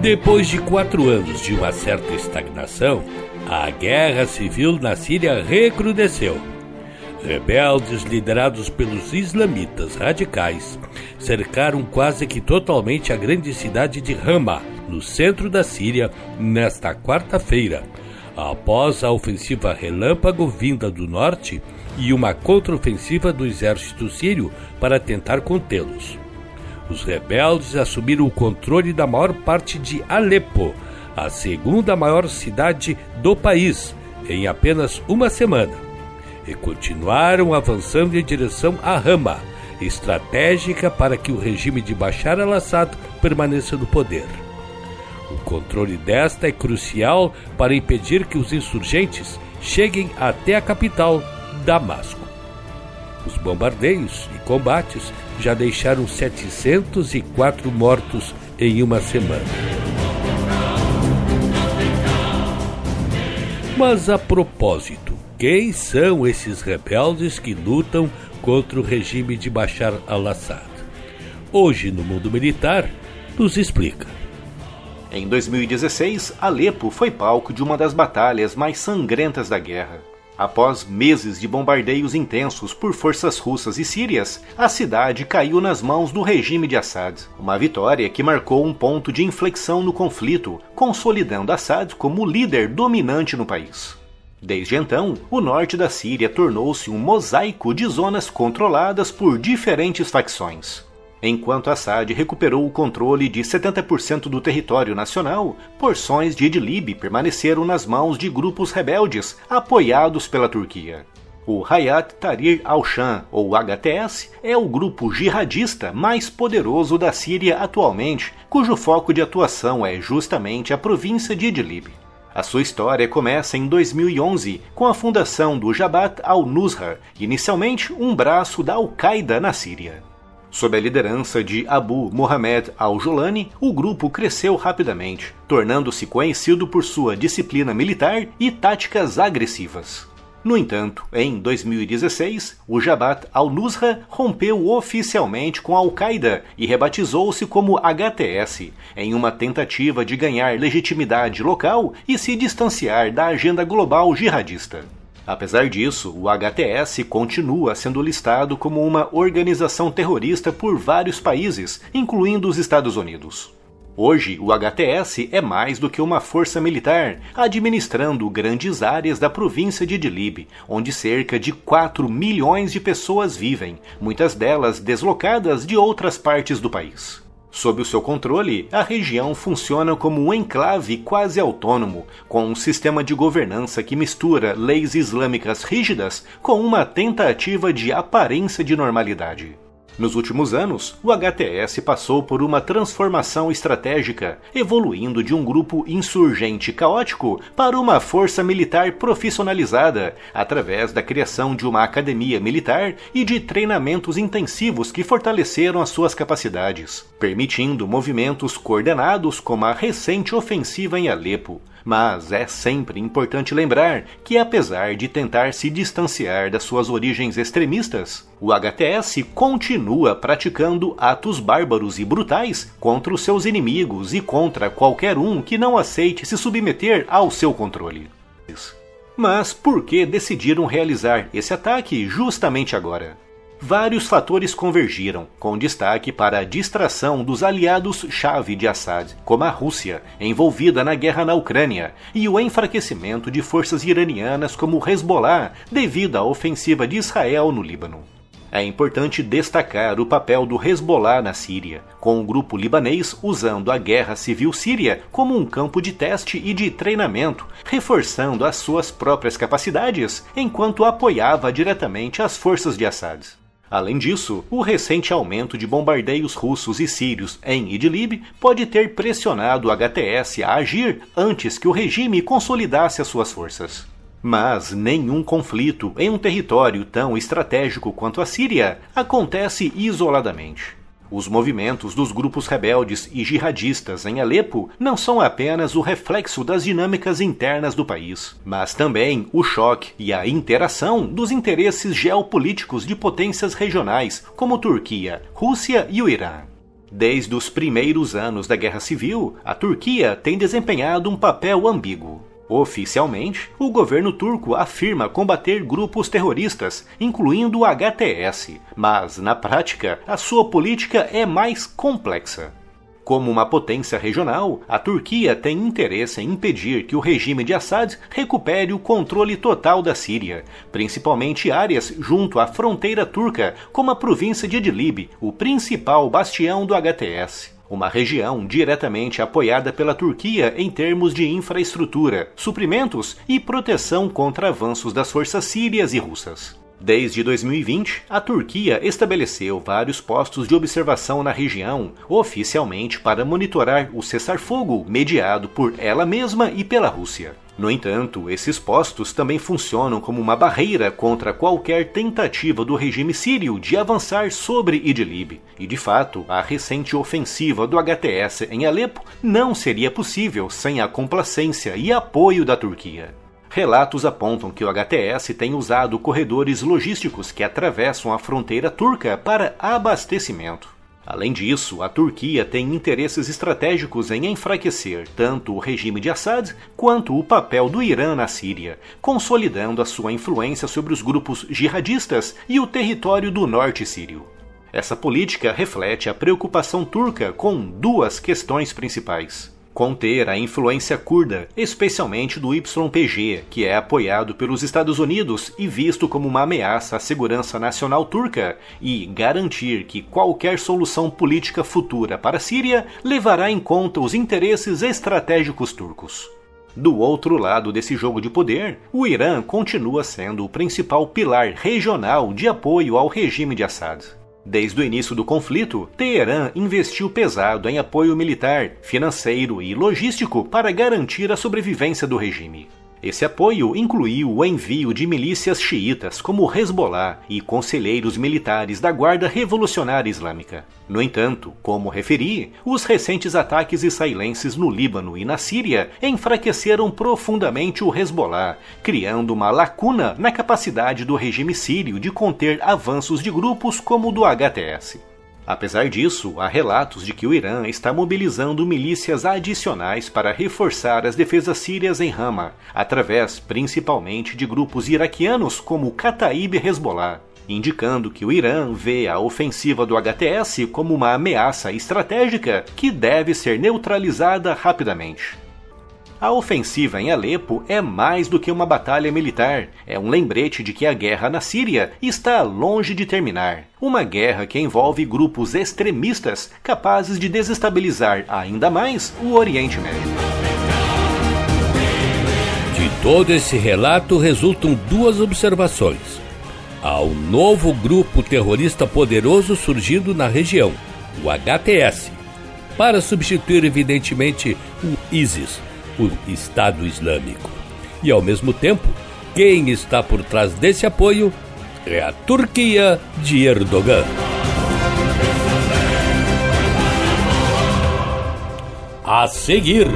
Depois de 4 anos de uma certa estagnação, a guerra civil na Síria recrudesceu. Rebeldes liderados pelos islamitas radicais cercaram quase que totalmente a grande cidade de Hama, no centro da Síria, nesta quarta-feira, após a ofensiva relâmpago vinda do norte e uma contraofensiva do exército sírio para tentar contê-los. Os rebeldes assumiram o controle da maior parte de Alepo, a segunda maior cidade do país, em apenas uma semana, e continuaram avançando em direção a Hama, estratégica para que o regime de Bashar al-Assad permaneça no poder. O controle desta é crucial para impedir que os insurgentes cheguem até a capital, Damasco. Os bombardeios e combates já deixaram 704 mortos em uma semana. Mas a propósito, quem são esses rebeldes que lutam contra o regime de Bashar al-Assad? Hoje, no mundo militar, nos explica. Em 2016, Alepo foi palco de uma das batalhas mais sangrentas da guerra. Após meses de bombardeios intensos por forças russas e sírias, a cidade caiu nas mãos do regime de Assad. Uma vitória que marcou um ponto de inflexão no conflito, consolidando Assad como líder dominante no país. Desde então, o norte da Síria tornou-se um mosaico de zonas controladas por diferentes facções. Enquanto Assad recuperou o controle de 70% do território nacional, porções de Idlib permaneceram nas mãos de grupos rebeldes apoiados pela Turquia. O Hayat Tahrir al-Sham, ou HTS, é o grupo jihadista mais poderoso da Síria atualmente, cujo foco de atuação é justamente a província de Idlib. A sua história começa em 2011, com a fundação do Jabhat al-Nusra, inicialmente um braço da Al-Qaeda na Síria. Sob a liderança de Abu Mohammed al-Jolani, o grupo cresceu rapidamente, tornando-se conhecido por sua disciplina militar e táticas agressivas. No entanto, em 2016, o Jabhat al-Nusra rompeu oficialmente com a Al-Qaeda e rebatizou-se como HTS, em uma tentativa de ganhar legitimidade local e se distanciar da agenda global jihadista. Apesar disso, o HTS continua sendo listado como uma organização terrorista por vários países, incluindo os Estados Unidos. Hoje, o HTS é mais do que uma força militar, administrando grandes áreas da província de Idlib, onde cerca de 4 milhões de pessoas vivem, muitas delas deslocadas de outras partes do país. Sob o seu controle, a região funciona como um enclave quase autônomo, com um sistema de governança que mistura leis islâmicas rígidas com uma tentativa de aparência de normalidade. Nos últimos anos, o HTS passou por uma transformação estratégica, evoluindo de um grupo insurgente caótico para uma força militar profissionalizada, através da criação de uma academia militar e de treinamentos intensivos que fortaleceram as suas capacidades, permitindo movimentos coordenados como a recente ofensiva em Alepo. Mas é sempre importante lembrar que, apesar de tentar se distanciar das suas origens extremistas, o HTS continua praticando atos bárbaros e brutais contra os seus inimigos e contra qualquer um que não aceite se submeter ao seu controle. Mas por que decidiram realizar esse ataque justamente agora? Vários fatores convergiram, com destaque para a distração dos aliados-chave de Assad, como a Rússia, envolvida na guerra na Ucrânia, e o enfraquecimento de forças iranianas como o Hezbollah, devido à ofensiva de Israel no Líbano. É importante destacar o papel do Hezbollah na Síria, com o grupo libanês usando a guerra civil síria como um campo de teste e de treinamento, reforçando as suas próprias capacidades, enquanto apoiava diretamente as forças de Assad. Além disso, o recente aumento de bombardeios russos e sírios em Idlib pode ter pressionado o HTS a agir antes que o regime consolidasse as suas forças. Mas nenhum conflito em um território tão estratégico quanto a Síria acontece isoladamente. Os movimentos dos grupos rebeldes e jihadistas em Alepo não são apenas o reflexo das dinâmicas internas do país, mas também o choque e a interação dos interesses geopolíticos de potências regionais como Turquia, Rússia e o Irã. Desde os primeiros anos da Guerra Civil, a Turquia tem desempenhado um papel ambíguo. Oficialmente, o governo turco afirma combater grupos terroristas, incluindo o HTS, mas, na prática, a sua política é mais complexa. Como uma potência regional, a Turquia tem interesse em impedir que o regime de Assad recupere o controle total da Síria, principalmente áreas junto à fronteira turca, como a província de Idlib, o principal bastião do HTS. Uma região diretamente apoiada pela Turquia em termos de infraestrutura, suprimentos e proteção contra avanços das forças sírias e russas. Desde 2020, a Turquia estabeleceu vários postos de observação na região, oficialmente para monitorar o cessar-fogo mediado por ela mesma e pela Rússia. No entanto, esses postos também funcionam como uma barreira contra qualquer tentativa do regime sírio de avançar sobre Idlib. E, de fato, a recente ofensiva do HTS em Alepo não seria possível sem a complacência e apoio da Turquia. Relatos apontam que o HTS tem usado corredores logísticos que atravessam a fronteira turca para abastecimento. Além disso, a Turquia tem interesses estratégicos em enfraquecer tanto o regime de Assad quanto o papel do Irã na Síria, consolidando a sua influência sobre os grupos jihadistas e o território do norte sírio. Essa política reflete a preocupação turca com duas questões principais: conter a influência curda, especialmente do YPG, que é apoiado pelos Estados Unidos e visto como uma ameaça à segurança nacional turca, e garantir que qualquer solução política futura para a Síria levará em conta os interesses estratégicos turcos. Do outro lado desse jogo de poder, o Irã continua sendo o principal pilar regional de apoio ao regime de Assad. Desde o início do conflito, Teherã investiu pesado em apoio militar, financeiro e logístico para garantir a sobrevivência do regime. Esse apoio incluiu o envio de milícias xiitas como o Hezbollah e conselheiros militares da Guarda Revolucionária Islâmica. No entanto, como referi, os recentes ataques israelenses no Líbano e na Síria enfraqueceram profundamente o Hezbollah, criando uma lacuna na capacidade do regime sírio de conter avanços de grupos como o do HTS. Apesar disso, há relatos de que o Irã está mobilizando milícias adicionais para reforçar as defesas sírias em Hama, através principalmente de grupos iraquianos como o Kataib Hezbollah, indicando que o Irã vê a ofensiva do HTS como uma ameaça estratégica que deve ser neutralizada rapidamente. A ofensiva em Alepo é mais do que uma batalha militar, é um lembrete de que a guerra na Síria está longe de terminar. Uma guerra que envolve grupos extremistas capazes de desestabilizar ainda mais o Oriente Médio. De todo esse relato resultam duas observações. Há um novo grupo terrorista poderoso surgindo na região, o HTS, para substituir evidentemente o ISIS, o Estado Islâmico. E ao mesmo tempo, quem está por trás desse apoio é a Turquia de Erdogan. A seguir,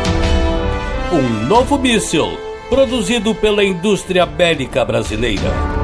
um novo míssil produzido pela indústria bélica brasileira.